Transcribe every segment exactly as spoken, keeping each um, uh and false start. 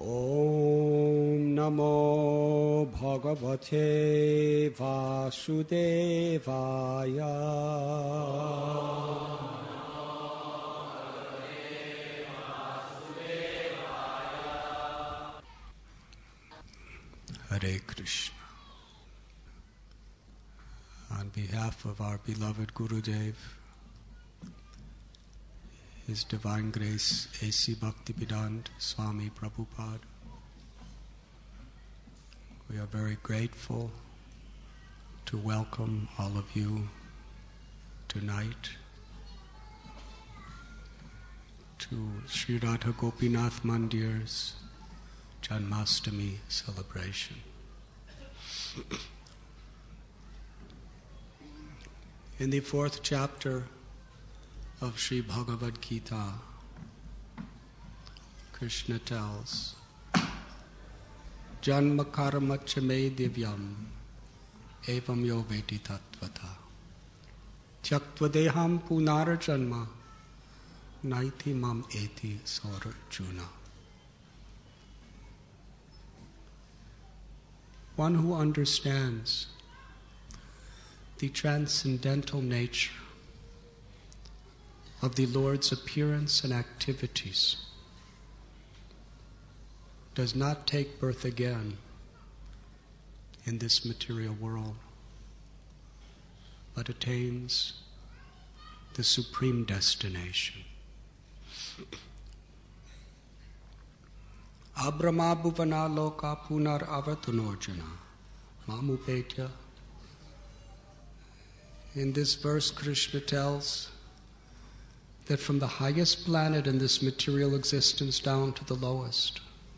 Om Namo Bhagavate Vasudevaya. Hare Krishna. On behalf of our beloved Gurudev, His Divine Grace A C Bhaktivedanta Swami Prabhupada, we are very grateful to welcome all of you tonight to Sri Radha Gopinath Mandir's Janmashtami celebration. In the fourth chapter of Sri Bhagavad Gita, Krishna tells, Janma karma cha me divyam evam yo veti tattvata tyaktva deham punara janma naiti mam eti sarjuna. One who understands the transcendental nature of the Lord's appearance and activities does not take birth again in this material world, but attains the supreme destination. Abrama bhuvana loka punar avatanojana mamupetya. In this verse, Krishna tells that from the highest planet in this material existence down to the lowest,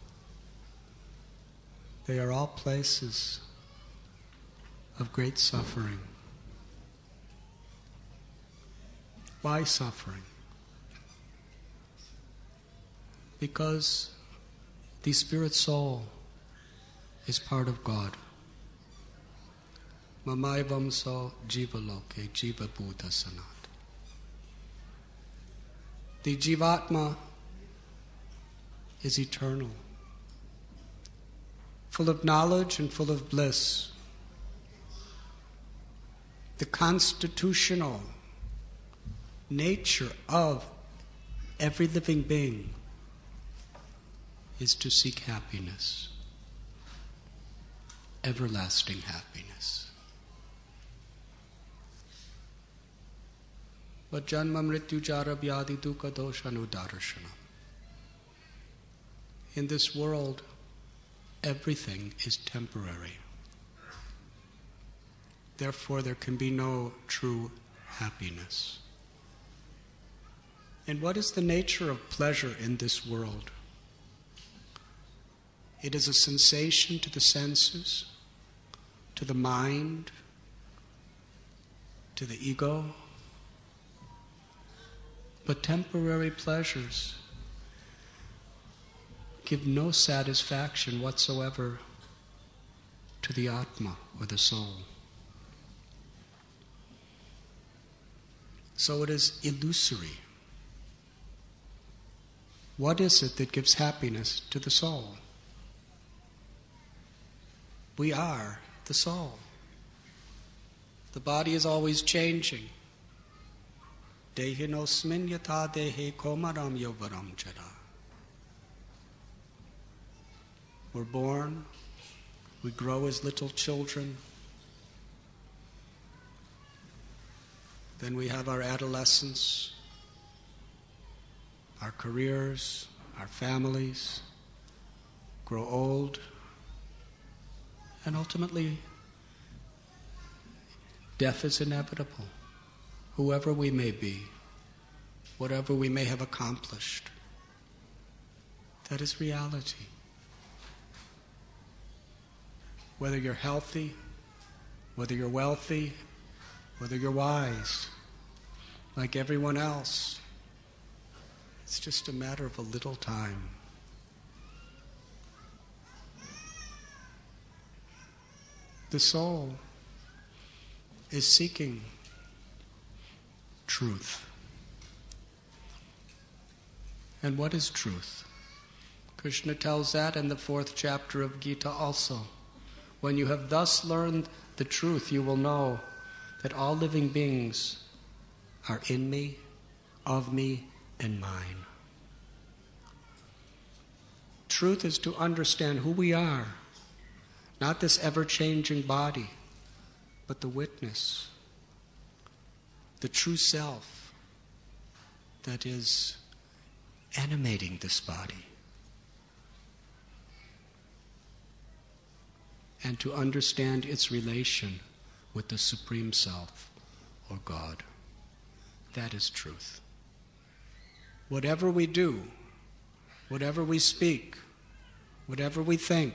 they are all places of great suffering. Why suffering? Because the spirit soul is part of God. Mamaivam so jiva loke jiva bhuta sanat. The Jivatma is eternal, full of knowledge and full of bliss. The constitutional nature of every living being is to seek happiness, everlasting happiness. But janma mrityu jara vyadi dukkha dosha anudarshanam. In this world, everything is temporary. Therefore, there can be no true happiness. And what is the nature of pleasure in this world? It is a sensation to the senses, to the mind, to the ego. But temporary pleasures give no satisfaction whatsoever to the Atma or the soul. So it is illusory. What is it that gives happiness to the soul? We are the soul. The body is always changing. Dehinosmin yatha dehe komaram yovaram jara. We're born, we grow as little children, then we have our adolescence, our careers, our families, grow old, and ultimately death is inevitable. Whoever we may be, whatever we may have accomplished, that is reality. Whether you're healthy, whether you're wealthy, whether you're wise, like everyone else, it's just a matter of a little time. The soul is seeking truth. And what is truth? Krishna tells that in the fourth chapter of Gita also. When you have thus learned the truth, you will know that all living beings are in me, of me, and mine. Truth is to understand who we are, not this ever-changing body, but the witness, the true self that is animating this body. And to understand its relation with the Supreme Self, or God. That is truth. Whatever we do, whatever we speak, whatever we think,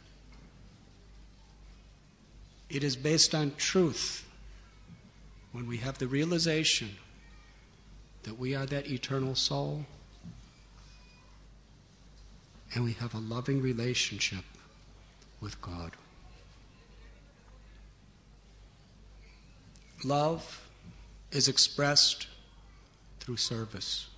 it is based on truth when we have the realization that we are that eternal soul and we have a loving relationship with God. Love is expressed through service.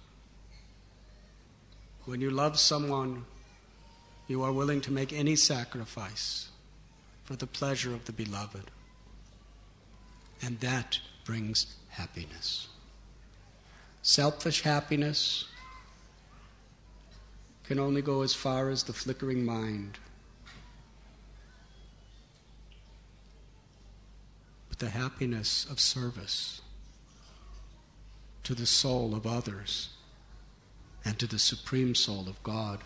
When you love someone, you are willing to make any sacrifice for the pleasure of the beloved. And that brings happiness. Selfish happiness can only go as far as the flickering mind. But the happiness of service to the soul of others and to the Supreme Soul of God,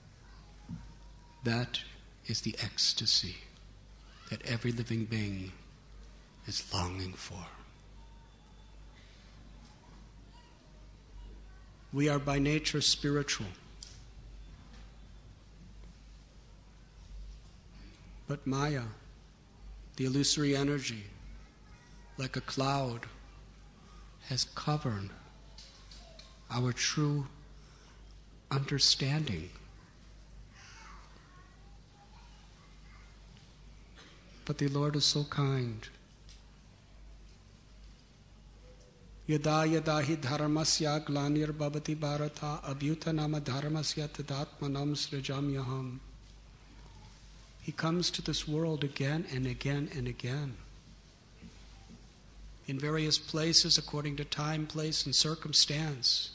that is the ecstasy that every living being is longing for. We are by nature spiritual. But Maya, the illusory energy, like a cloud, has covered our true understanding. But the Lord is so kind. Yada yada hi dharmasya glanir bhavati bharata abhyutanama dharmasya tadatmanam srijamyaham. He comes to this world again and again and again, in various places according to time, place, and circumstance,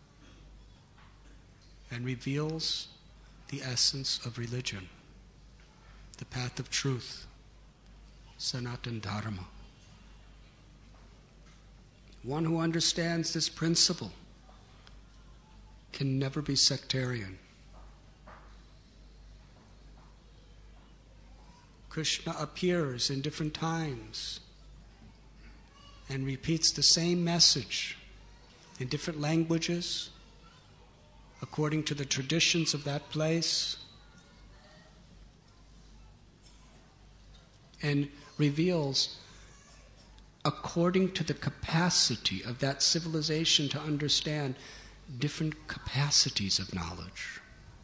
and reveals the essence of religion, the path of truth, Sanatana Dharma. One who understands this principle can never be sectarian. Krishna appears in different times and repeats the same message in different languages according to the traditions of that place, and reveals according to the capacity of that civilization to understand different capacities of knowledge.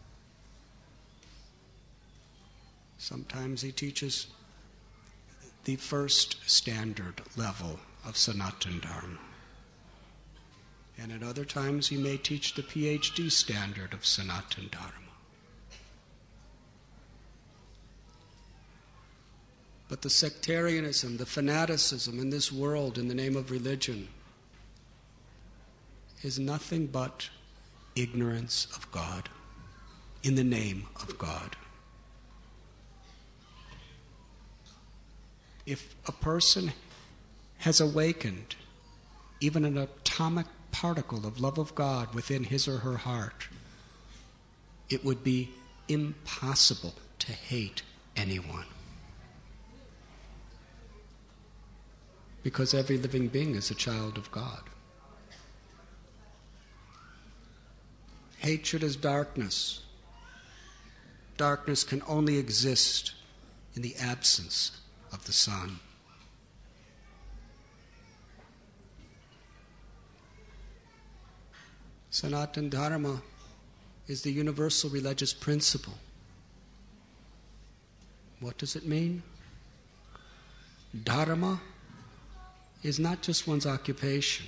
Sometimes he teaches the first standard level of Sanatana Dharma. And at other times he may teach the P H D standard of Sanatana Dharma. But the sectarianism, the fanaticism in this world in the name of religion is nothing but ignorance of God in the name of God. If a person has awakened even an atomic particle of love of God within his or her heart, it would be impossible to hate anyone. Because every living being is a child of God. Hatred is darkness. Darkness can only exist in the absence of the sun. Sanatana Dharma is the universal religious principle. What does it mean? Dharma is not just one's occupation.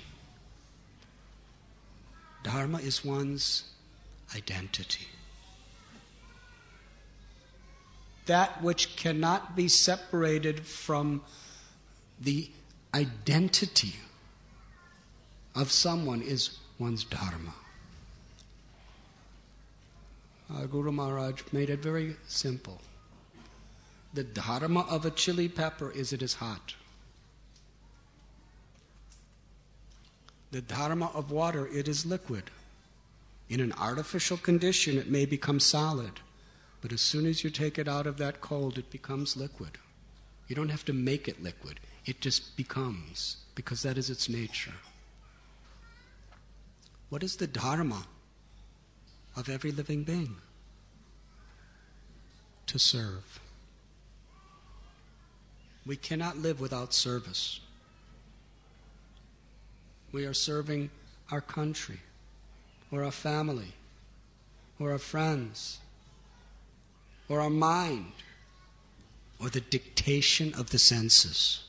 Dharma is one's identity. that which cannot be separated from the identity of someone is one's dharma. Our Guru Maharaj made it very simple. The dharma of a chili pepper is it is hot. The dharma of water, it is liquid. In an artificial condition, it may become solid. But as soon as you take it out of that cold, it becomes liquid. You don't have to make it liquid. It just becomes, because that is its nature. What is the dharma of every living being? To serve. We cannot live without service. We are serving our country, or our family, or our friends, or our mind, or the dictation of the senses.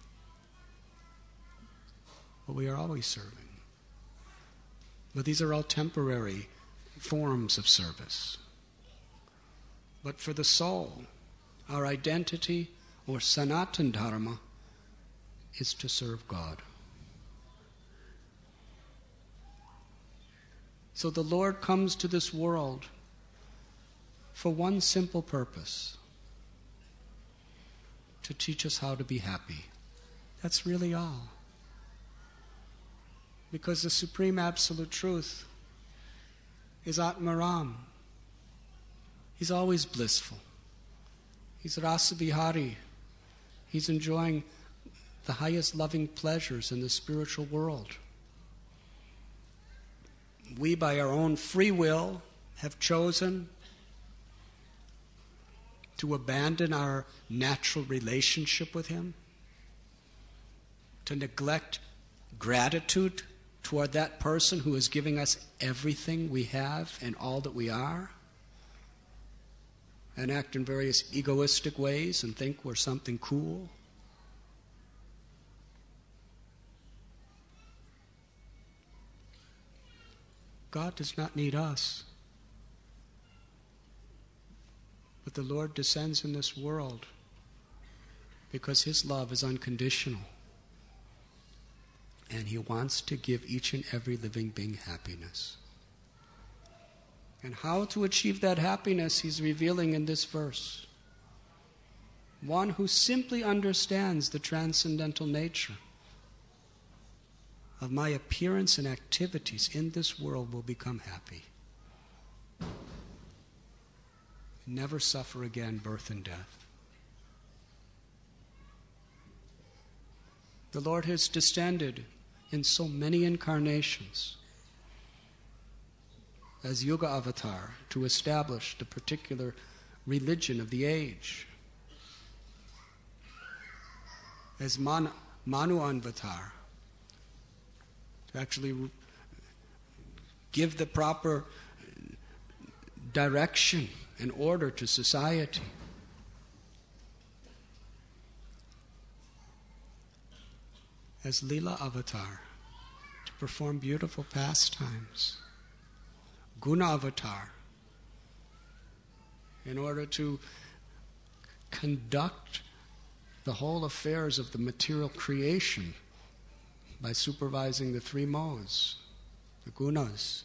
But we are always serving. But these are all temporary forms of service. But for the soul, our identity, or Sanatan Dharma, is to serve God. So the Lord comes to this world for one simple purpose: to teach us how to be happy. That's really all. Because the Supreme Absolute Truth is Atmaram. He's always blissful. He's Rasa Vihari. He's enjoying the highest loving pleasures in the spiritual world. We, by our own free will, have chosen to abandon our natural relationship with Him, to neglect gratitude toward that person who is giving us everything we have and all that we are, and act in various egoistic ways and think we're something cool. God does not need us. But the Lord descends in this world because His love is unconditional. And He wants to give each and every living being happiness. And how to achieve that happiness, He's revealing in this verse. One who simply understands the transcendental nature of my appearance and activities in this world will become happy. Never suffer again birth and death. The Lord has descended in so many incarnations as Yuga Avatar to establish the particular religion of the age, as Man- Manu Avatar to actually give the proper direction and order to society. As Leela Avatar to perform beautiful pastimes. Guna Avatar in order to conduct the whole affairs of the material creation by supervising the three modes, the gunas.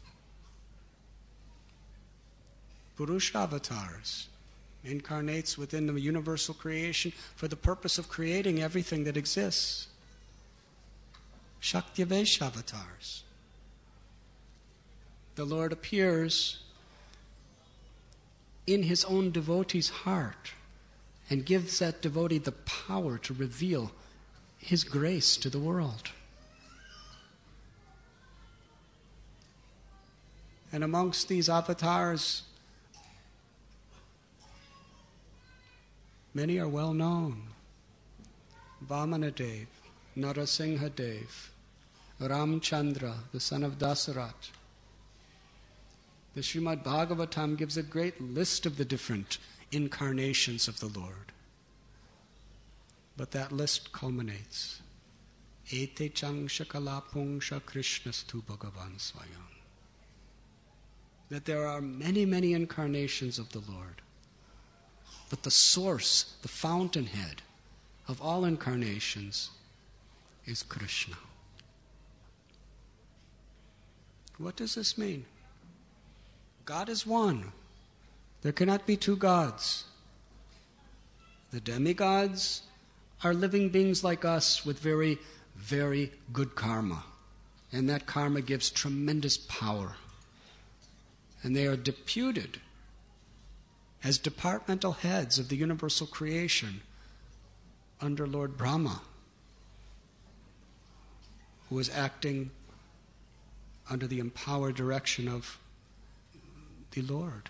Purusha avatars incarnates within the universal creation for the purpose of creating everything that exists. Shaktivesh avatars. The Lord appears in His own devotee's heart and gives that devotee the power to reveal His grace to the world. And amongst these avatars, many are well known. Vamanadev, Narasimhadev, Ramchandra, the son of Dasarat. The Srimad Bhagavatam gives a great list of the different incarnations of the Lord. But that list culminates. Ete changsha kalapungsha krishnastu bhagavan swayam. That there are many, many incarnations of the Lord. But the source, the fountainhead of all incarnations is Krishna. What does this mean? God is one. There cannot be two gods. The demigods are living beings like us with very, very good karma. And that karma gives tremendous power. And they are deputed as departmental heads of the universal creation under Lord Brahma, who is acting under the empowered direction of the Lord.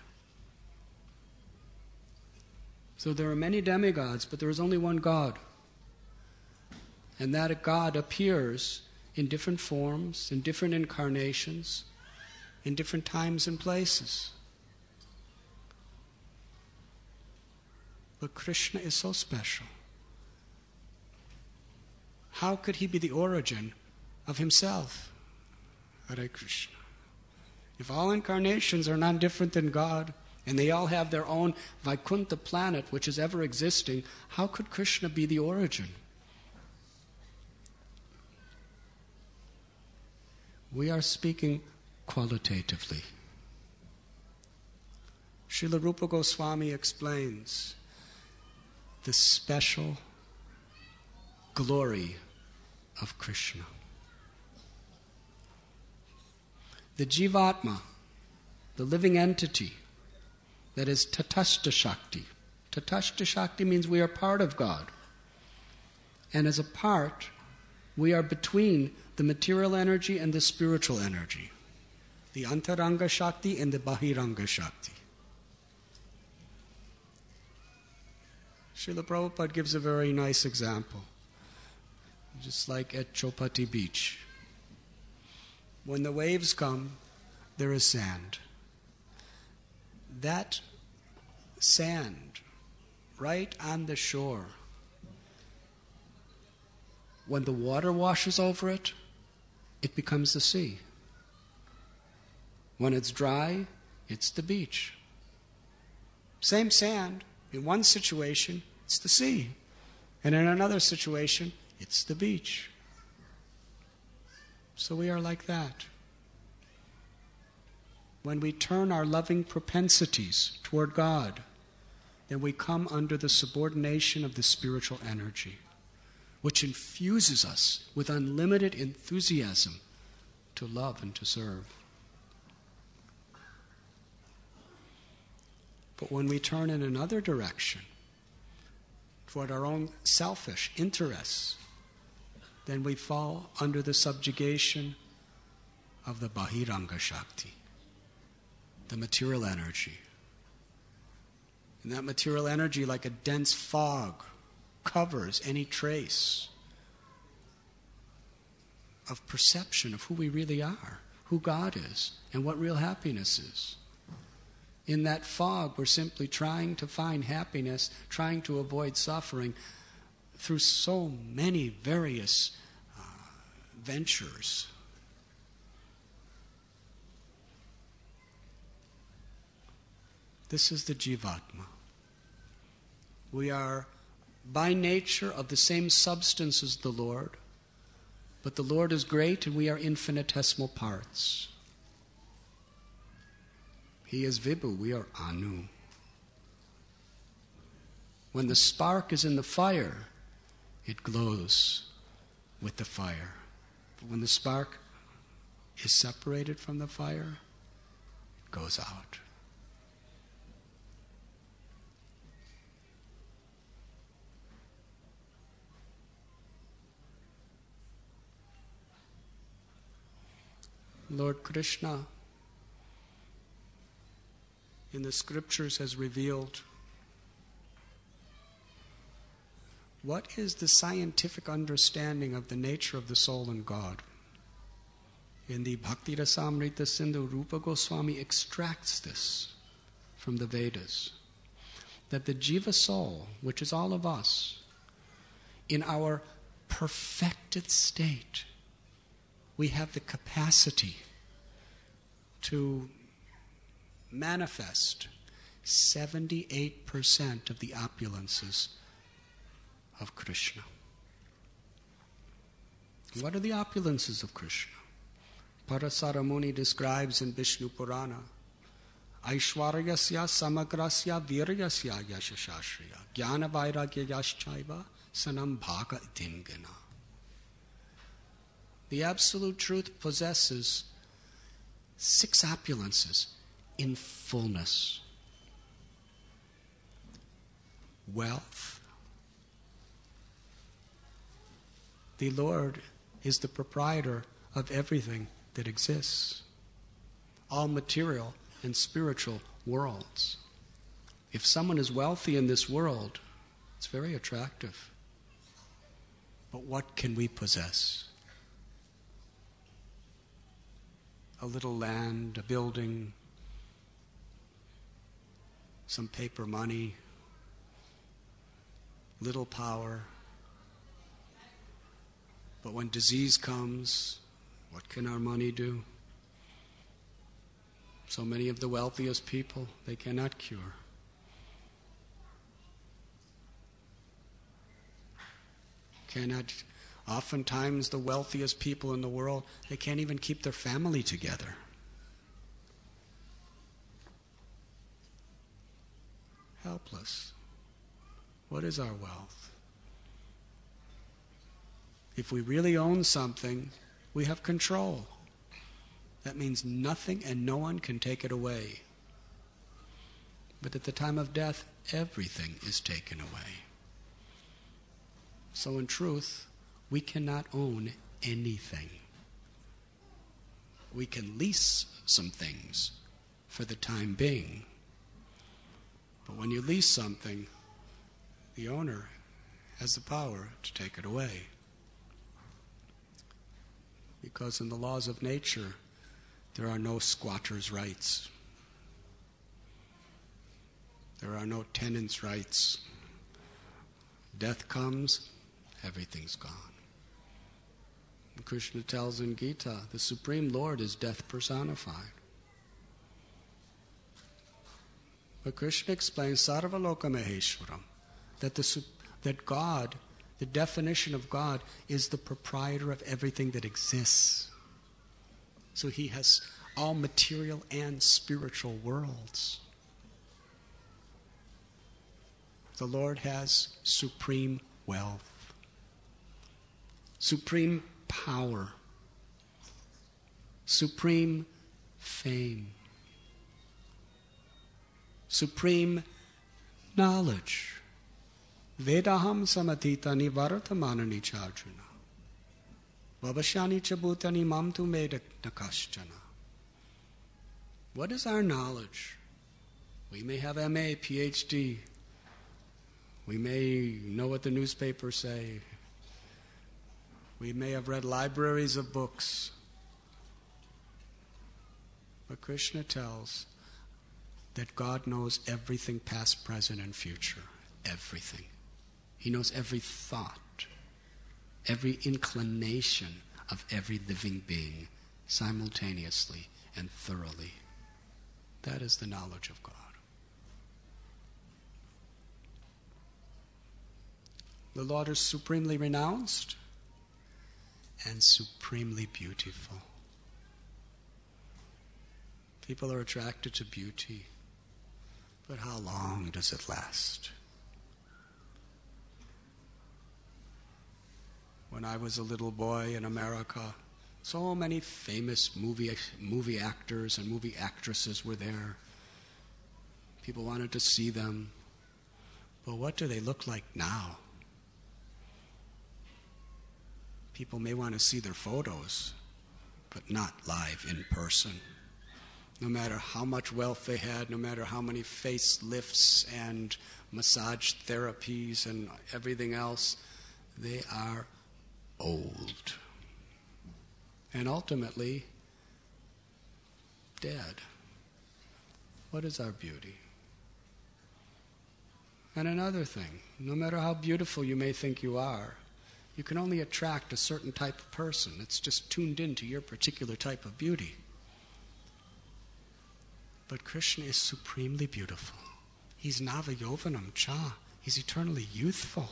So there are many demigods, but there is only one God. And that God appears in different forms, in different incarnations, in different times and places. But Krishna is so special. How could he be the origin of himself? Hare Krishna. If all incarnations are not different than God, and they all have their own Vaikuntha planet which is ever existing, how could Krishna be the origin? We are speaking qualitatively. Srila Rupa Goswami explains the special glory of Krishna. The Jivatma, the living entity, that is Tatastha Shakti. Tatastha Shakti means we are part of God. And as a part, we are between the material energy and the spiritual energy. The Antaranga Shakti and the Bahiranga Shakti. Srila Prabhupada gives a very nice example. Just like at Chopati Beach. When the waves come, there is sand. That sand, right on the shore, when the water washes over it, it becomes the sea. When it's dry, it's the beach. Same sand. In one situation, it's the sea. And in another situation, it's the beach. So we are like that. When we turn our loving propensities toward God, then we come under the subordination of the spiritual energy, which infuses us with unlimited enthusiasm to love and to serve. But when we turn in another direction, toward our own selfish interests, then we fall under the subjugation of the Bahiranga Shakti, the material energy. And that material energy, like a dense fog, covers any trace of perception of who we really are, who God is, and what real happiness is. In that fog, we're simply trying to find happiness, trying to avoid suffering through so many various uh, ventures. This is the Jivatma. We are by nature of the same substance as the Lord, but the Lord is great and we are infinitesimal parts. He is Vibhu, we are Anu. When the spark is in the fire, it glows with the fire. But when the spark is separated from the fire, it goes out. Lord Krishna in the scriptures has revealed what is the scientific understanding of the nature of the soul and God. In the Bhakti Rasamrita Sindhu, Rupa Goswami extracts this from the Vedas, that the Jiva soul, which is all of us, in our perfected state, we have the capacity to manifest seventy-eight percent of the opulences of Krishna. What are the opulences of Krishna? Parasara Muni describes in Vishnu Purana, Aishwaryasya samagrasya viryasya yashashashriya jnana vairagya yashchaiva sanam bhaga itingana. The Absolute Truth possesses six opulences in fullness. Wealth. The Lord is the proprietor of everything that exists. All material and spiritual worlds. If someone is wealthy in this world, it's very attractive. But what can we possess? A little land, a building, some paper money, little power. But when disease comes, what can our money do? So many of the wealthiest people, they cannot cure. Cannot. Oftentimes the wealthiest people in the world, they can't even keep their family together. Helpless. What is our wealth? If we really own something, we have control. That means nothing and no one can take it away. But at the time of death, everything is taken away. So in truth, we cannot own anything. We can lease some things for the time being. But when you lease something, the owner has the power to take it away. Because in the laws of nature, there are no squatters' rights. There are no tenants' rights. Death comes, everything's gone. And Krishna tells in Gita, the Supreme Lord is death personified. But Krishna explains Sarvaloka Maheshwaram, that, the, that God, the definition of God, is the proprietor of everything that exists. So he has all material and spiritual worlds. The Lord has supreme wealth, supreme power, supreme fame, supreme knowledge. Vedaham samatitani varatamanani charjuna. Vavashani chabutani mamtu meda nakaschana. What is our knowledge? We may have M A, P H D. We may know what the newspapers say. We may have read libraries of books. But Krishna tells that God knows everything past, present, and future. Everything. He knows every thought, every inclination of every living being simultaneously and thoroughly. That is the knowledge of God. The Lord is supremely renounced and supremely beautiful. People are attracted to beauty, but how long does it last? When I was a little boy in America, so many famous movie movie actors and movie actresses were there. People wanted to see them. But what do they look like now? People may want to see their photos, but not live in person. No matter how much wealth they had, no matter how many facelifts and massage therapies and everything else, they are old. And ultimately, dead. What is our beauty? And another thing, no matter how beautiful you may think you are, you can only attract a certain type of person that's just tuned into your particular type of beauty. But Krishna is supremely beautiful. He's Navayovanam Cha. He's eternally youthful.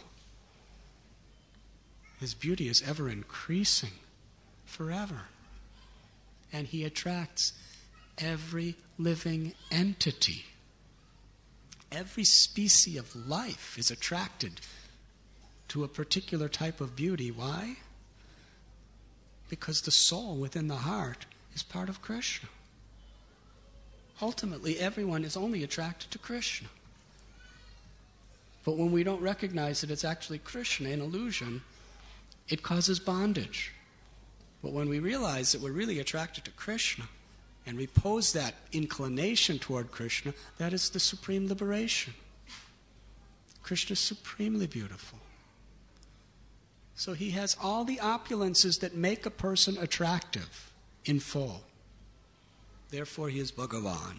His beauty is ever increasing, forever. And he attracts every living entity. Every species of life is attracted to a particular type of beauty. Why? Because the soul within the heart is part of Krishna. Ultimately, everyone is only attracted to Krishna. But when we don't recognize that it's actually Krishna, an illusion, it causes bondage. But when we realize that we're really attracted to Krishna and repose that inclination toward Krishna, that is the supreme liberation. Krishna is supremely beautiful. So he has all the opulences that make a person attractive in full. Therefore he is Bhagavan.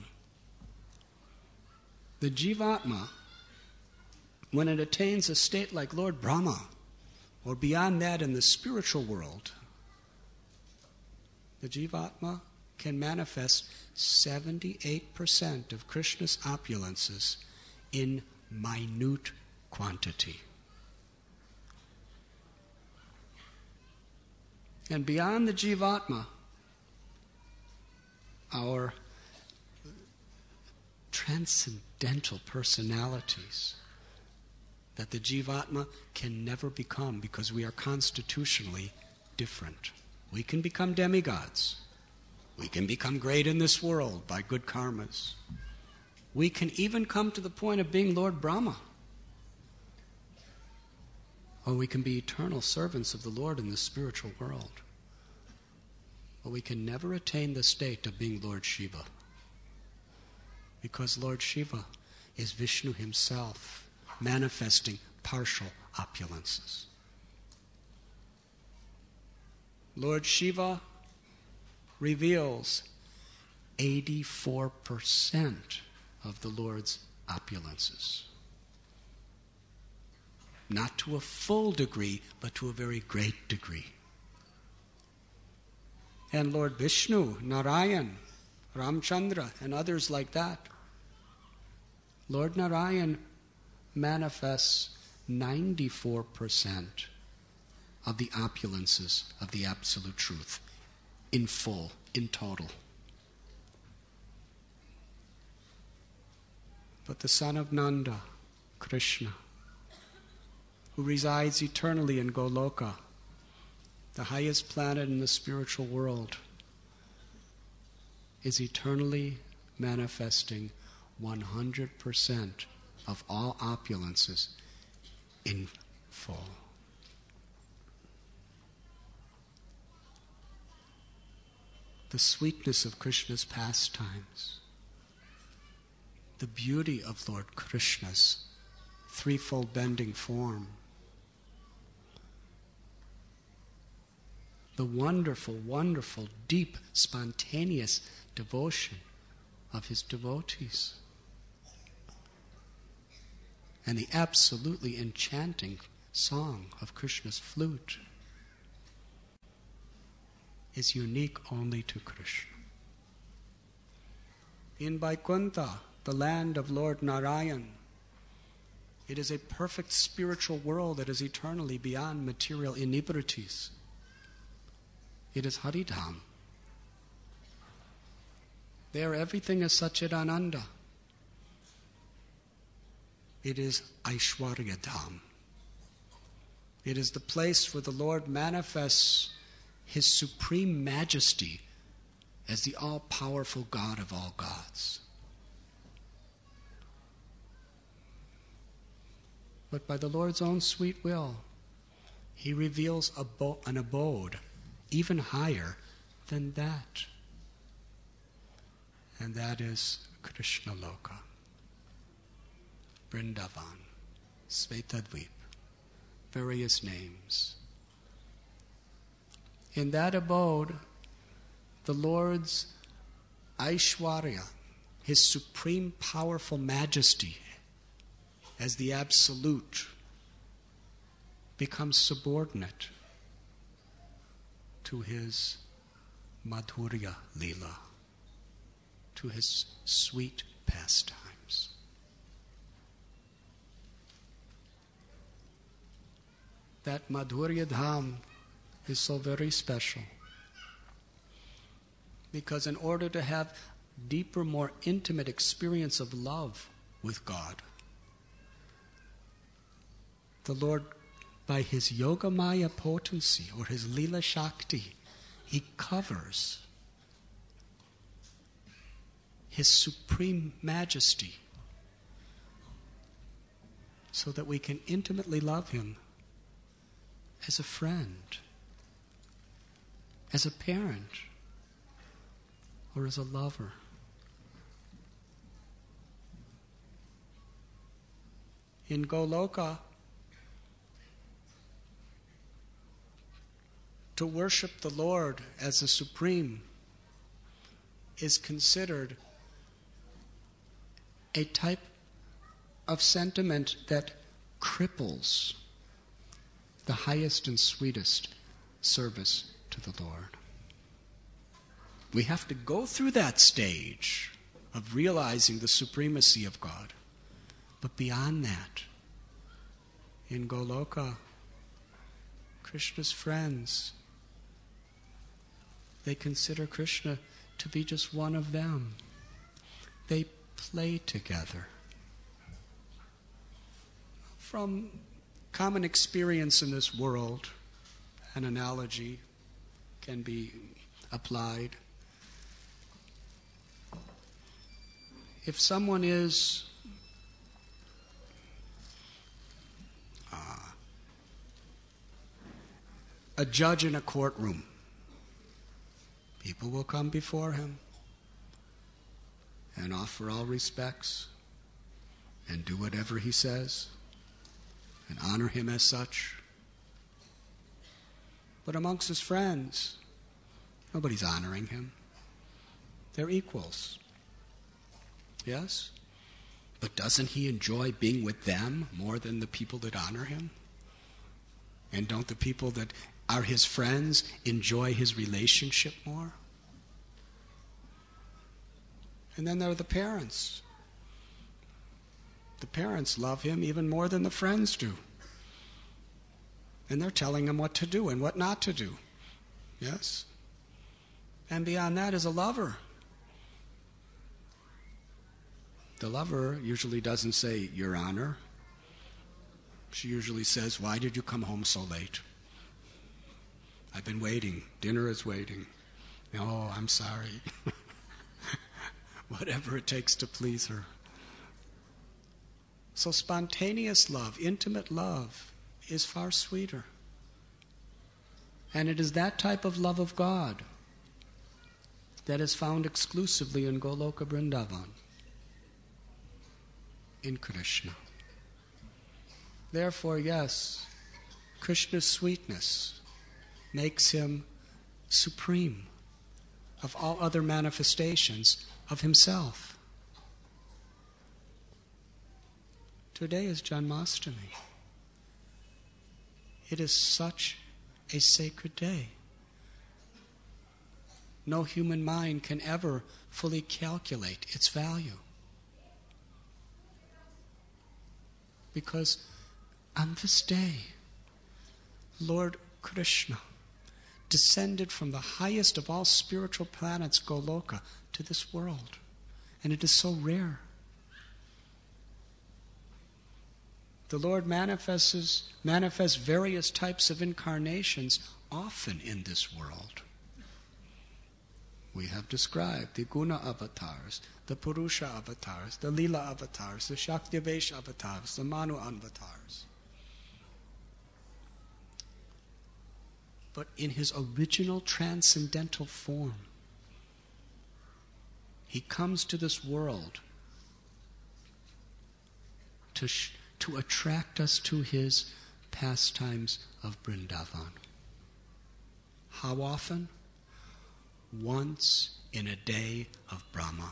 The Jivatma, when it attains a state like Lord Brahma, or beyond that in the spiritual world, the Jivatma can manifest seventy-eight percent of Krishna's opulences in minute quantity. And beyond the Jivatma, our transcendental personalities that the Jivatma can never become because we are constitutionally different. We can become demigods. We can become great in this world by good karmas. We can even come to the point of being Lord Brahma. Or we can be eternal servants of the Lord in the spiritual world. But we can never attain the state of being Lord Shiva. Because Lord Shiva is Vishnu himself, manifesting partial opulences. Lord Shiva reveals eighty-four percent of the Lord's opulences. Not to a full degree, but to a very great degree. And Lord Vishnu, Narayan, Ramchandra, and others like that. Lord Narayan manifests ninety-four percent of the opulences of the Absolute Truth in full, in total. But the son of Nanda, Krishna, who resides eternally in Goloka, the highest planet in the spiritual world, is eternally manifesting one hundred percent of all opulences in full. The sweetness of Krishna's pastimes, the beauty of Lord Krishna's threefold bending form, the wonderful, wonderful, deep, spontaneous devotion of his devotees, and the absolutely enchanting song of Krishna's flute is unique only to Krishna. In Vaikuntha, the land of Lord Narayan, it is a perfect spiritual world that is eternally beyond material inebrities. It is Haridham. There everything is Satchidananda. It is Aishwarya Dham. It is the place where the Lord manifests his supreme majesty as the all-powerful God of all gods. But by the Lord's own sweet will, he reveals abo- an abode even higher than that. And that is Krishna Loka, Vrindavan, Svetadvip, various names. In that abode, the Lord's Aishwarya, his supreme powerful majesty as the Absolute, becomes subordinate to his Madhurya Leela, to his sweet pastimes. that Madhurya Dham is so very special. Because in order to have deeper, more intimate experience of love with God, the Lord, by his Yogamaya potency or his Lila Shakti, he covers his supreme majesty so that we can intimately love him as a friend, as a parent, or as a lover. In Goloka, to worship the Lord as the Supreme is considered a type of sentiment that cripples the highest and sweetest service to the Lord. We have to go through that stage of realizing the supremacy of God. But beyond that, in Goloka, Krishna's friends, they consider Krishna to be just one of them. They play together. From common experience in this world, an analogy can be applied. If someone is uh, a judge in a courtroom, people will come before him and offer all respects and do whatever he says and honor him as such. But amongst his friends, nobody's honoring him. They're equals. Yes? But doesn't he enjoy being with them more than the people that honor him? And don't the people that are his friends enjoy his relationship more? And then there are the parents. The parents love him even more than the friends do. And they're telling him what to do and what not to do. Yes? And beyond that is a lover. The lover usually doesn't say, Your Honor. She usually says, Why did you come home so late? I've been waiting. Dinner is waiting. Oh, I'm sorry. Whatever it takes to please her. So spontaneous love, intimate love, is far sweeter. And it is that type of love of God that is found exclusively in Goloka Vrindavan, in Krishna. Therefore, yes, Krishna's sweetness makes him supreme of all other manifestations of himself. Today is Janmashtami. It is such a sacred day. No human mind can ever fully calculate its value. Because on this day, Lord Krishna descended from the highest of all spiritual planets, Goloka, to this world. And it is so rare. The Lord manifests, manifests various types of incarnations often in this world. We have described the Guna avatars, the Purusha avatars, the Lila avatars, the Shaktivesh avatars, the Manu avatars. But in his original transcendental form, he comes to this world to, sh- to attract us to his pastimes of Vrindavan. How often? Once in a day of Brahma.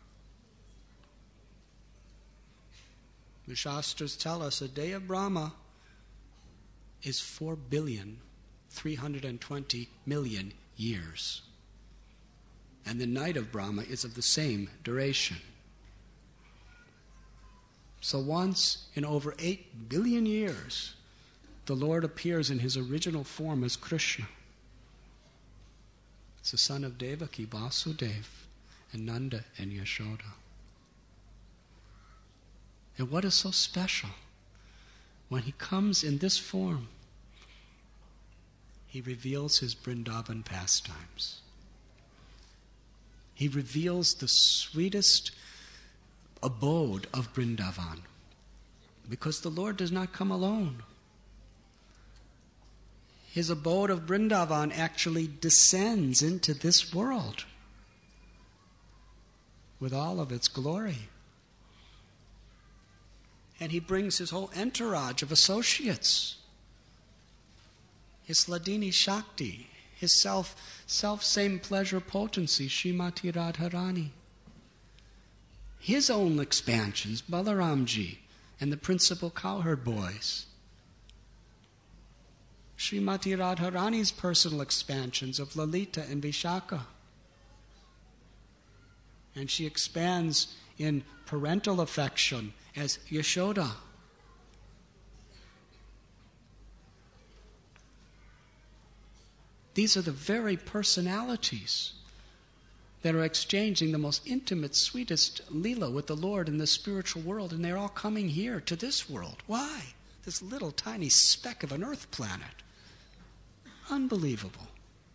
The Shastras tell us a day of Brahma is four billion, three hundred twenty million years. And the night of Brahma is of the same duration. So once in over eight billion years, the Lord appears in his original form as Krishna. It's the son of Devaki, Vasudeva, and Nanda and Yashoda. And what is so special? When he comes in this form, he reveals his Vrindavan pastimes. He reveals the sweetest abode of Vrindavan. Because the Lord does not come alone. His abode of Vrindavan actually descends into this world with all of its glory. And he brings his whole entourage of associates. His Hladini Shakti, his self, self-same pleasure potency, Srimati Radharani. His own expansions, Balaramji and the principal cowherd boys. Srimati Radharani's personal expansions of Lalita and Vishaka. And she expands in parental affection as Yashoda. These are the very personalities that are exchanging the most intimate, sweetest lila with the Lord in the spiritual world, and they're all coming here to this world. Why? This little tiny speck of an earth planet. Unbelievable.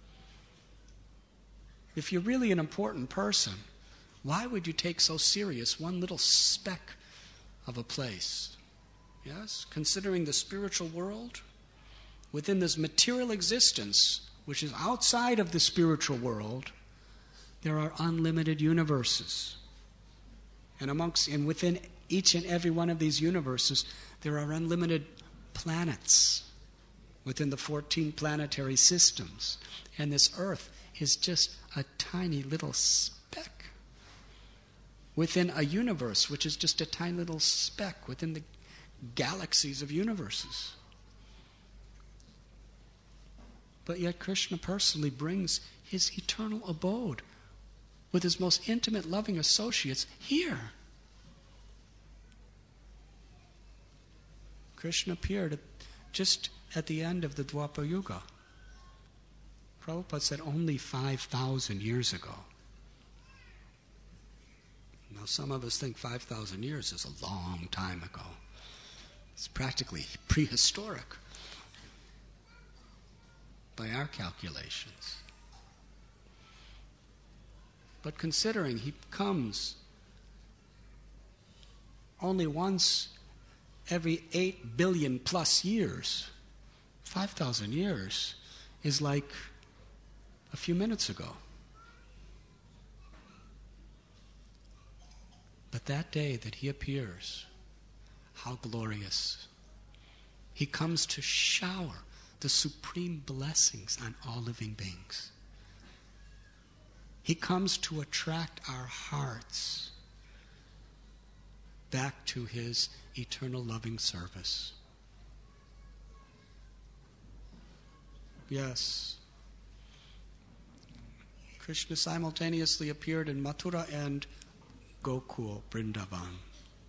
If you're really an important person, why would you take so serious one little speck of a place? Yes? Considering the spiritual world, within this material existence, which is outside of the spiritual world, there are unlimited universes. And amongst and within each and every one of these universes, there are unlimited planets within the fourteen planetary systems. And this earth is just a tiny little speck within a universe, which is just a tiny little speck within the galaxies of universes. But yet Krishna personally brings his eternal abode with his most intimate, loving associates here. Krishna appeared at, just at the end of the Dwapara Yuga. Prabhupada said only five thousand years ago. Now some of us think five thousand years is a long time ago. It's practically prehistoric by our calculations. But considering he comes only once every eight billion plus years, five thousand years is like a few minutes ago. But that day that he appears, how glorious. He comes to shower the supreme blessings on all living beings. He comes to attract our hearts back to his eternal loving service. Yes. Krishna simultaneously appeared in Mathura and Gokul, Vrindavan.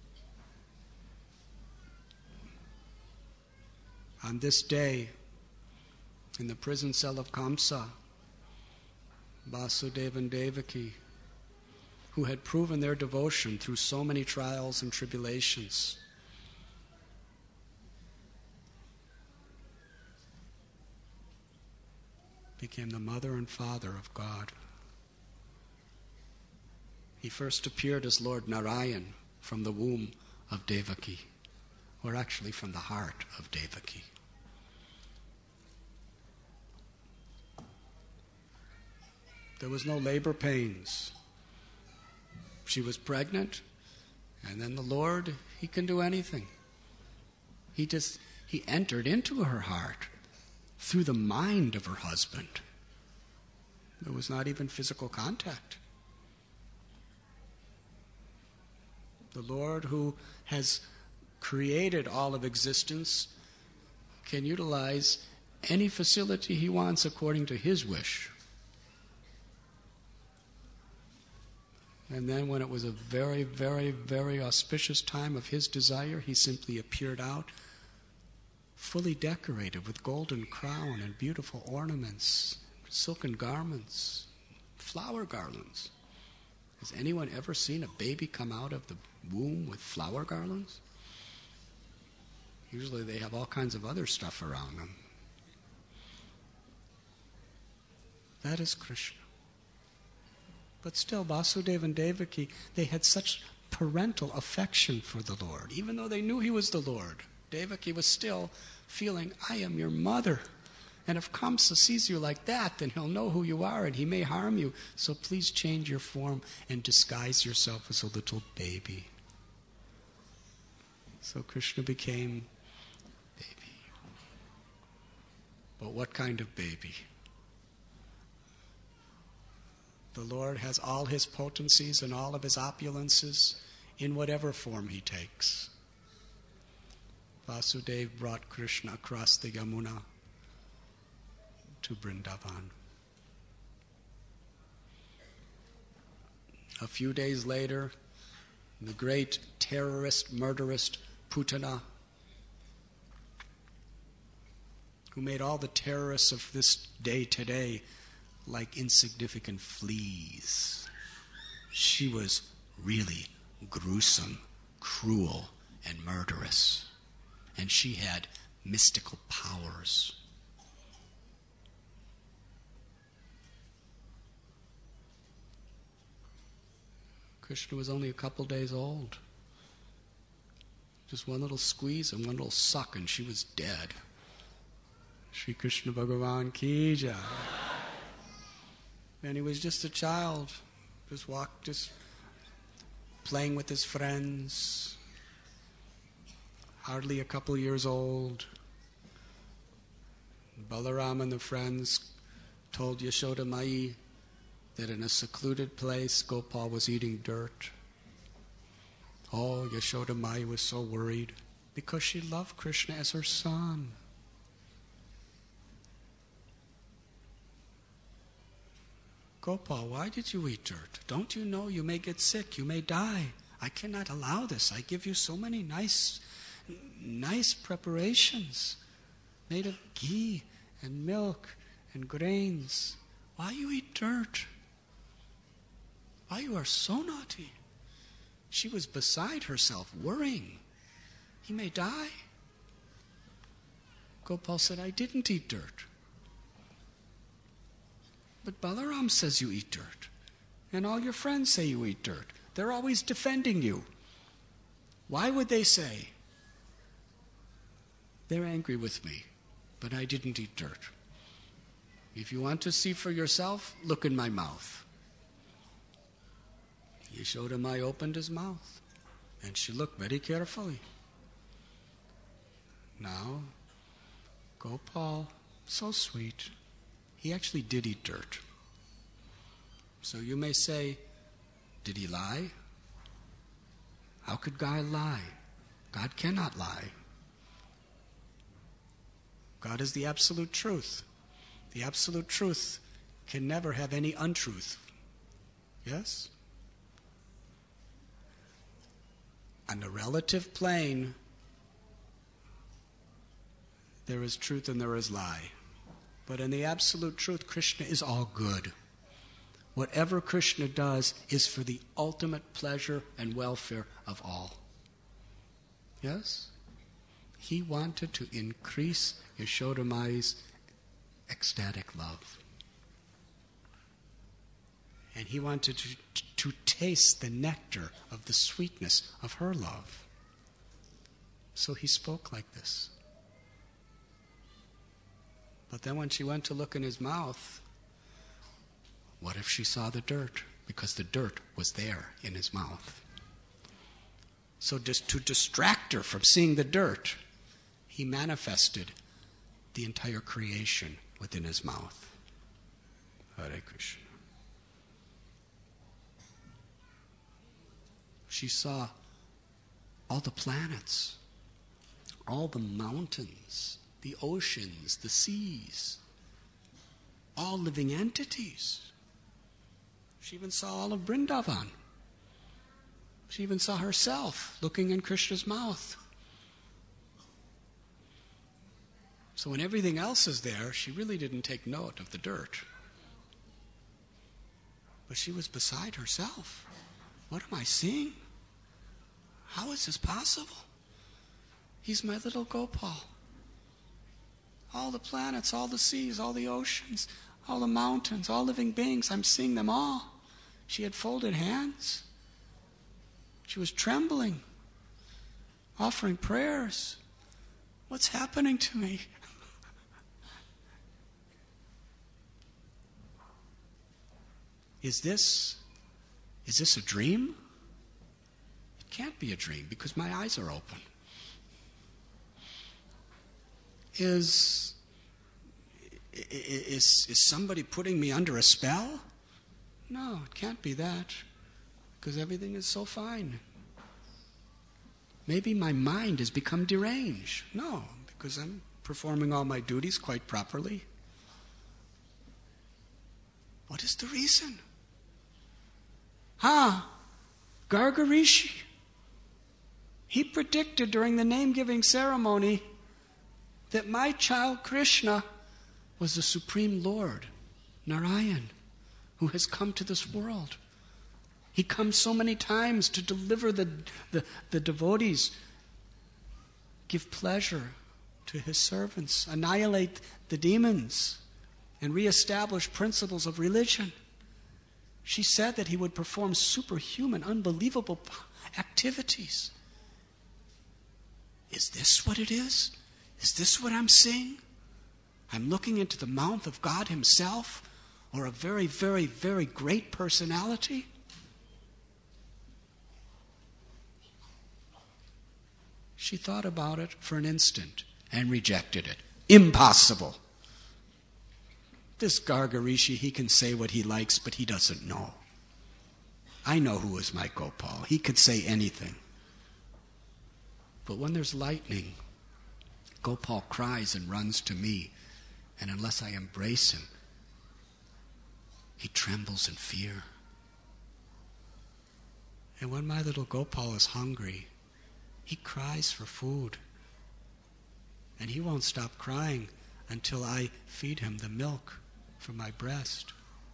On this day, in the prison cell of Kamsa, Vasudeva and Devaki, who had proven their devotion through so many trials and tribulations, became the mother and father of God. He first appeared as Lord Narayan from the womb of Devaki, or actually from the heart of Devaki. There was no labor pains. She was pregnant, and then the Lord, he can do anything. He just, he entered into her heart through the mind of her husband. There was not even physical contact. The Lord, who has created all of existence, can utilize any facility he wants according to his wish. And then when it was a very, very, very auspicious time of his desire, he simply appeared out fully decorated with golden crown and beautiful ornaments, silken garments, flower garlands. Has anyone ever seen a baby come out of the womb with flower garlands? Usually they have all kinds of other stuff around them. That is Krishna. But still, Vasudeva and Devaki, they had such parental affection for the Lord. Even though they knew he was the Lord, Devaki was still feeling, I am your mother. And if Kamsa sees you like that, then he'll know who you are and he may harm you. So please change your form and disguise yourself as a little baby. So Krishna became baby. But what kind of baby? The Lord has all his potencies and all of his opulences in whatever form he takes. Vasudeva brought Krishna across the Yamuna to Vrindavan. A few days later, the great terrorist, murderist Putana, who made all the terrorists of this day today like insignificant fleas. She was really gruesome, cruel, and murderous. And she had mystical powers. Krishna was only a couple days old. Just one little squeeze and one little suck and she was dead. Shri Krishna Bhagavan Ki Jai. And he was just a child, just walked, just playing with his friends, hardly a couple years old. Balaram and the friends told Yashoda Mai that in a secluded place Gopal was eating dirt. Oh, Yashoda Mai was so worried because she loved Krishna as her son. Gopal, why did you eat dirt? Don't you know you may get sick, you may die? I cannot allow this. I give you so many nice, nice preparations made of ghee and milk and grains. Why you eat dirt? Why you are so naughty? She was beside herself, worrying. He may die. Gopal said, I didn't eat dirt. But Balaram says you eat dirt. And all your friends say you eat dirt. They're always defending you. Why would they say? They're angry with me, but I didn't eat dirt. If you want to see for yourself, look in my mouth. Yashoda Mai opened his mouth, and she looked very carefully. Now, Gopal, so sweet, he actually did eat dirt. So you may say, did he lie? How could God lie? God cannot lie. God is the absolute truth. The absolute truth can never have any untruth. Yes? On the relative plane, there is truth and there is lie. But in the absolute truth, Krishna is all good. Whatever Krishna does is for the ultimate pleasure and welfare of all. Yes? He wanted to increase Yashoda Mai's ecstatic love. And he wanted to, to taste the nectar of the sweetness of her love. So he spoke like this. But then when she went to look in his mouth, what if she saw the dirt? Because the dirt was there in his mouth. So just to distract her from seeing the dirt, he manifested the entire creation within his mouth. Hare Krishna. She saw all the planets, all the mountains, the oceans, the seas, all living entities. She even saw all of Vrindavan. She even saw herself looking in Krishna's mouth. So when everything else is there, she really didn't take note of the dirt. But she was beside herself. What am I seeing? How is this possible? He's my little Gopal. All the planets, all the seas, all the oceans, all the mountains, all living beings, I'm seeing them all. She had folded hands. She was trembling, offering prayers. What's happening to me? Is this, is this a dream? It can't be a dream because my eyes are open. Is, is, is somebody putting me under a spell? No, it can't be that because everything is so fine. Maybe my mind has become deranged. No, because I'm performing all my duties quite properly. What is the reason? Ah, Gargarishi. He predicted during the name-giving ceremony that my child Krishna was the Supreme Lord, Narayan, who has come to this world. He comes so many times to deliver the, the, the devotees, give pleasure to his servants, annihilate the demons, and reestablish principles of religion. She said that he would perform superhuman, unbelievable activities. Is this what it is? Is this what I'm seeing? I'm looking into the mouth of God himself, or a very, very, very great personality? She thought about it for an instant and rejected it. Impossible. This Gargarishi, he can say what he likes, but he doesn't know. I know who is my Gopal. He could say anything. But when there's lightning, Gopal cries and runs to me, and unless I embrace him, he trembles in fear. And when my little Gopal is hungry, he cries for food. And he won't stop crying until I feed him the milk from my breast.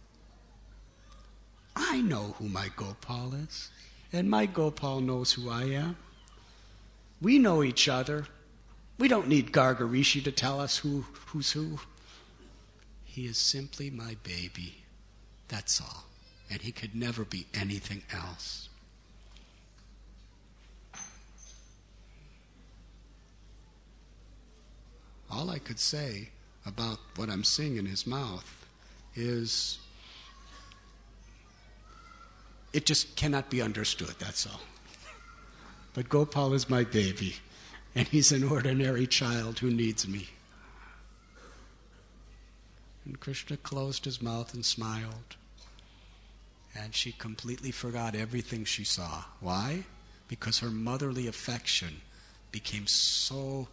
I know who my Gopal is, and my Gopal knows who I am. We know each other. We don't need Gargarishi to tell us who, who's who. He is simply my baby. That's all. And he could never be anything else. All I could say about what I'm seeing in his mouth is it just cannot be understood, that's all. But Gopal is my baby, and he's an ordinary child who needs me. And Krishna closed his mouth and smiled, and she completely forgot everything she saw. Why? Because her motherly affection became so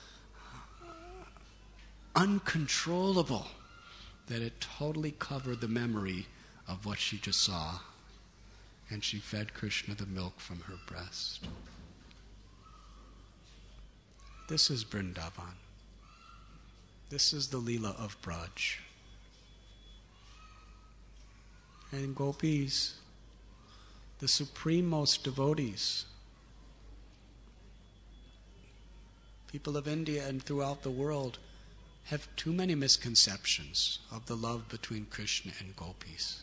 uncontrollable that it totally covered the memory of what she just saw. And she fed Krishna the milk from her breast. This is Vrindavan. This is the Leela of Braj. And gopis, the suprememost devotees, people of India and throughout the world, have too many misconceptions of the love between Krishna and gopis.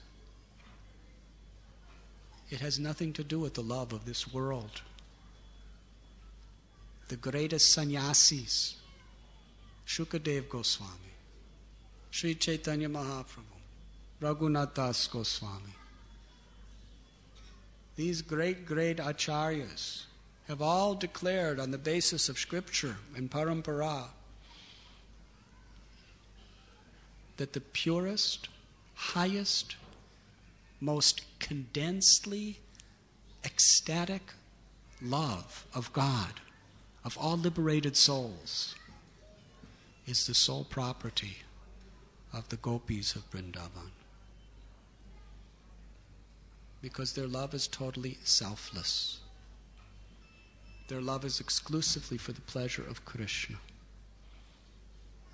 It has nothing to do with the love of this world. The greatest sannyasis, Shukadev Goswami, Sri Chaitanya Mahaprabhu, Raghunath Das Goswami, these great, great acharyas have all declared on the basis of scripture and parampara that the purest, highest, most condensedly ecstatic love of God, of all liberated souls, is the sole property of the gopis of Vrindavan. Because their love is totally selfless. Their love is exclusively for the pleasure of Krishna.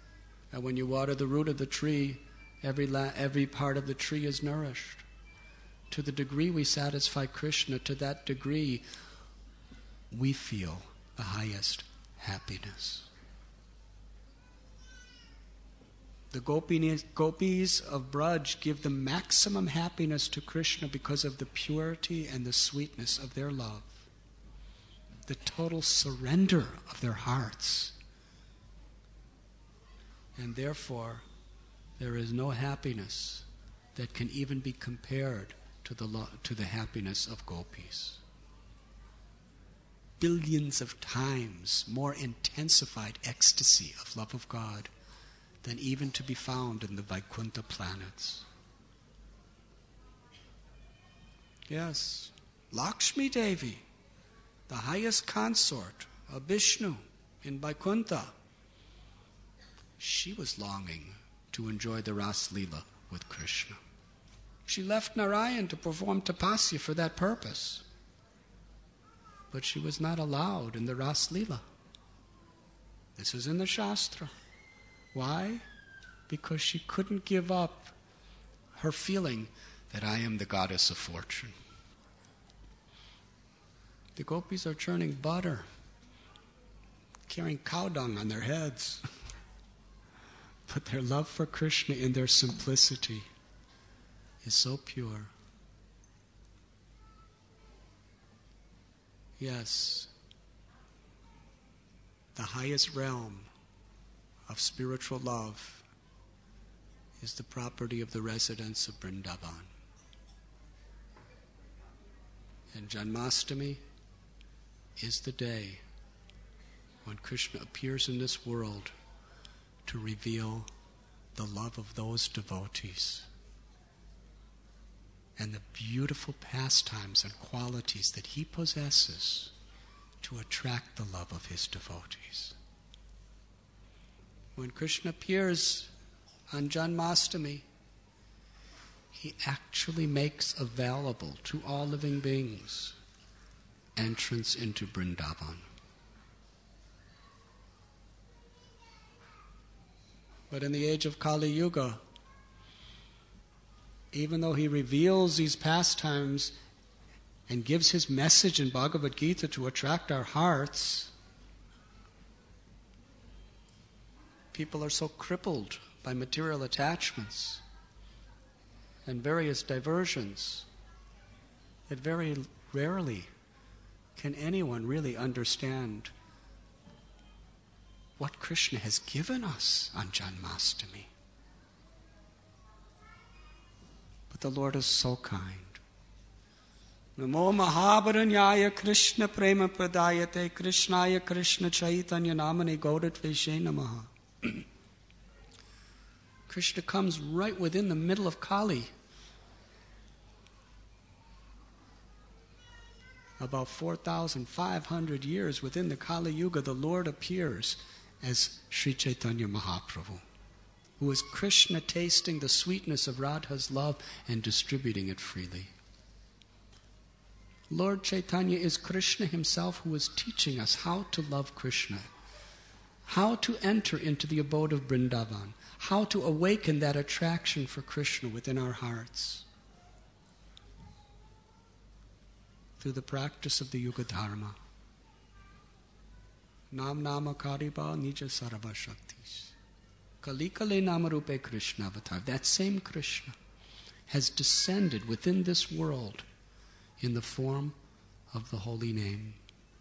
And when you water the root of the tree, every, la- every part of the tree is nourished. To the degree we satisfy Krishna, to that degree we feel the highest happiness. The gopis, gopis of Braj give the maximum happiness to Krishna because of the purity and the sweetness of their love, the total surrender of their hearts. And therefore, there is no happiness that can even be compared to the lo- to the happiness of gopis. Billions of times more intensified ecstasy of love of God than even to be found in the Vaikuntha planets. Yes, Lakshmi Devi, the highest consort of Vishnu in Vaikuntha, she was longing to enjoy the Ras Leela with Krishna. She left Narayan to perform tapasya for that purpose. But she was not allowed in the Ras Leela. This is in the Shastra. Why? Because she couldn't give up her feeling that I am the goddess of fortune. The gopis are churning butter, carrying cow dung on their heads. But their love for Krishna in their simplicity is so pure. Yes, the highest realm of spiritual love is the property of the residents of Vrindavan. And Janmashtami is the day when Krishna appears in this world to reveal the love of those devotees and the beautiful pastimes and qualities that he possesses to attract the love of his devotees. When Krishna appears on Janmashtami, he actually makes available to all living beings entrance into Vrindavan. But in the age of Kali Yuga, even though he reveals these pastimes and gives his message in Bhagavad Gita to attract our hearts, people are so crippled by material attachments and various diversions that very rarely can anyone really understand what Krishna has given us on Janmashtami. But the Lord is so kind. Namo Mahabharanyaya Krishna Prema Pradayate Krishnaya Krishna Chaitanya Namane Gaudatveshe Namaha. Krishna comes right within the middle of Kali. About four thousand five hundred years within the Kali Yuga, the Lord appears as Sri Chaitanya Mahaprabhu, who is Krishna tasting the sweetness of Radha's love and distributing it freely. Lord Chaitanya is Krishna himself, who is teaching us how to love Krishna, how to enter into the abode of Vrindavan, how to awaken that attraction for Krishna within our hearts through the practice of the Yuga Dharma. Nam Nama Kariba Nija Sarva Shaktis. Kali Kale Namarupe Krishna Avatar. That same Krishna has descended within this world in the form of the holy name.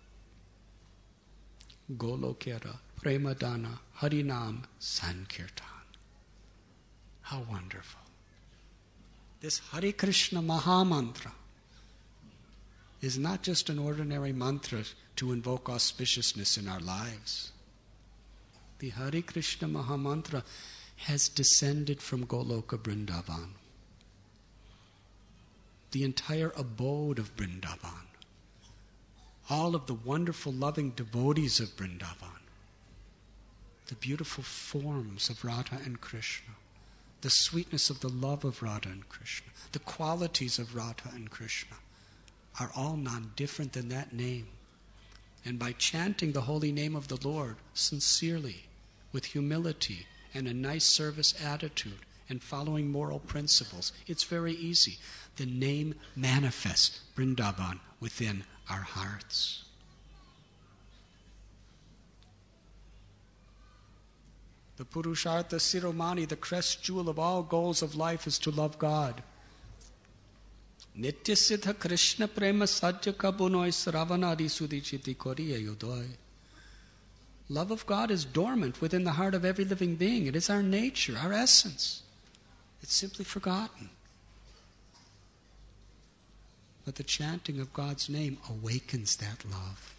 Golokera Premadana Harinam Sankirtan. How wonderful. This Hare Krishna Mahamantra is not just an ordinary mantra to invoke auspiciousness in our lives. The Hare Krishna Mahamantra has descended from Goloka Vrindavan. The entire abode of Vrindavan, all of the wonderful loving devotees of Vrindavan, the beautiful forms of Radha and Krishna, the sweetness of the love of Radha and Krishna, the qualities of Radha and Krishna are all non-different than that name. And by chanting the holy name of the Lord sincerely, with humility and a nice service attitude and following moral principles, it's very easy. The name manifests Vrindavan within our hearts. The Purushartha Siromani, the crest jewel of all goals of life, is to love God. Nitya Siddha Krishna Prema Sajja Kabunoi Sravana Sudhichiti Koriye Yudoi. Love of God is dormant within the heart of every living being. It is our nature, our essence. It's simply forgotten. But the chanting of God's name awakens that love.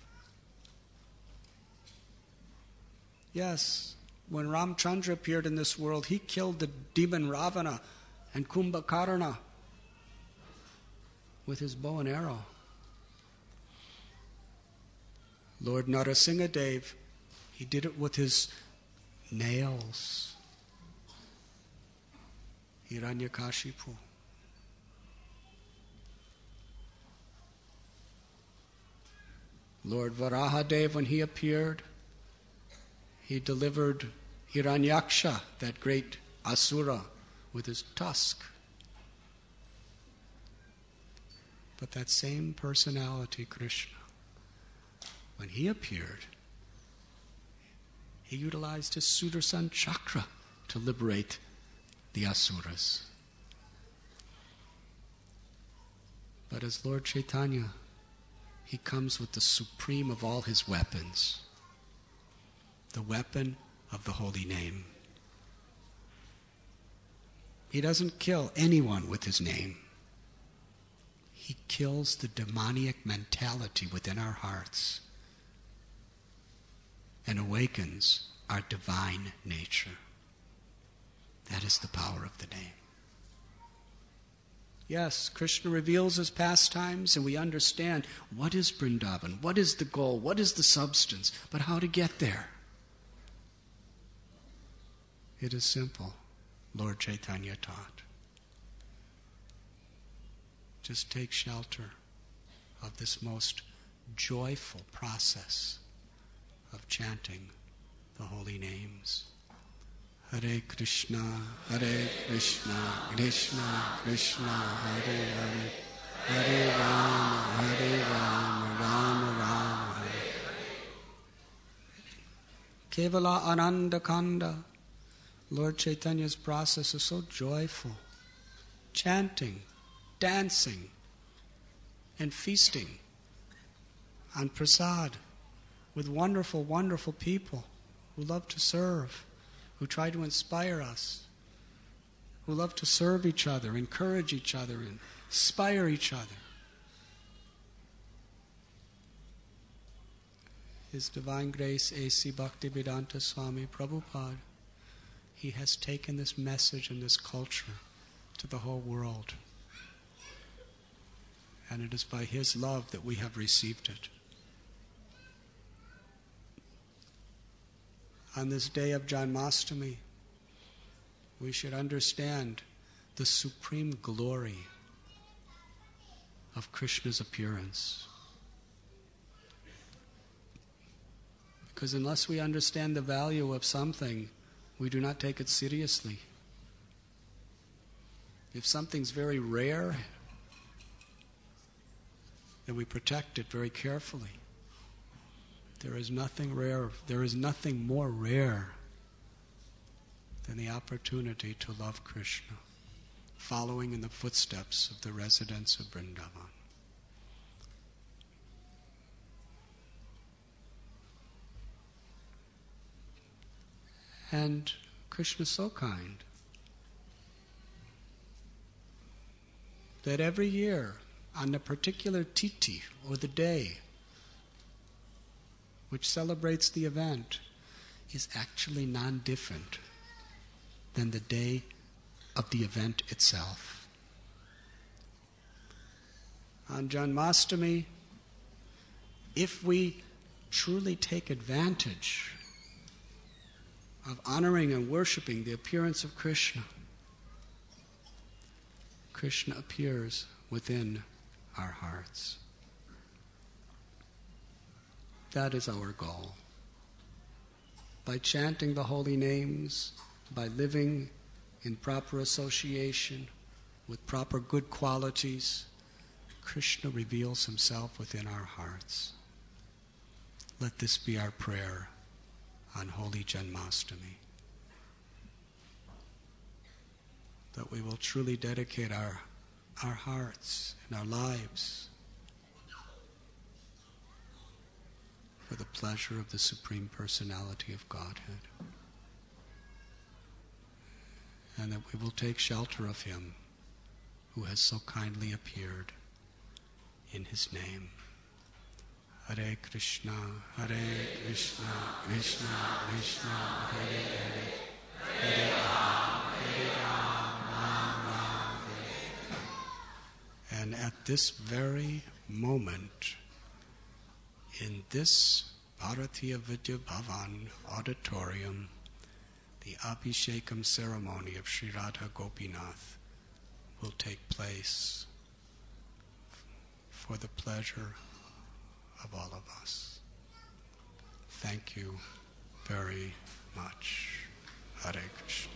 Yes, when Ramchandra appeared in this world, he killed the demon Ravana and Kumbhakarna with his bow and arrow. Lord Narasimhadev, he did it with his nails. Hiranyakashipu. Lord Varahadev, when he appeared, he delivered Hiranyaksha, that great asura, with his tusk. But that same personality, Krishna, when he appeared, he utilized his Sudarshan chakra to liberate the asuras. But as Lord Chaitanya, he comes with the supreme of all his weapons, the weapon of the holy name. He doesn't kill anyone with his name. He kills the demoniac mentality within our hearts and awakens our divine nature. That is the power of the name. Yes, Krishna reveals his pastimes and we understand what is Vrindavan, what is the goal, what is the substance, but how to get there. It is simple, Lord Chaitanya taught. Just take shelter of this most joyful process of chanting the holy names. Hare Krishna, Hare Krishna, Krishna Krishna, Hare Hare, Hare Rama, Hare Rama, Rama Rama, Hare Hare. Kevala Ananda Kanda. Lord Chaitanya's process is so joyful. Chanting, dancing, and feasting on prasad with wonderful, wonderful people who love to serve, who try to inspire us, who love to serve each other, encourage each other, and inspire each other. His Divine Grace A C Bhaktivedanta Swami Prabhupada, he has taken this message and this culture to the whole world. And it is by his love that we have received it. On this day of Janmashtami, we should understand the supreme glory of Krishna's appearance. Because unless we understand the value of something, we do not take it seriously. If something's very rare, then we protect it very carefully. There is nothing rare, there is nothing more rare than the opportunity to love Krishna, following in the footsteps of the residents of Vrindavan. And Krishna is so kind that every year, on the particular titi, or the day which celebrates the event, is actually non-different than the day of the event itself. On Janmashtami, if we truly take advantage of honoring and worshiping the appearance of Krishna, Krishna appears within our hearts. That is our goal. By chanting the holy names, by living in proper association with proper good qualities, Krishna reveals himself within our hearts. Let this be our prayer on Holy Janmashtami, that we will truly dedicate our, our hearts and our lives for the pleasure of the Supreme Personality of Godhead, and that we will take shelter of him who has so kindly appeared in his name. Hare Krishna, Hare Krishna, Krishna Krishna, Hare Hare, Hare Rama, Hare Rama, Rama Hare. And at this very moment, in this Bharatiya Vidya Bhavan auditorium, the Abhishekam ceremony of Sri Radha Gopinath will take place for the pleasure of all of us. Thank you very much. Hare Krishna.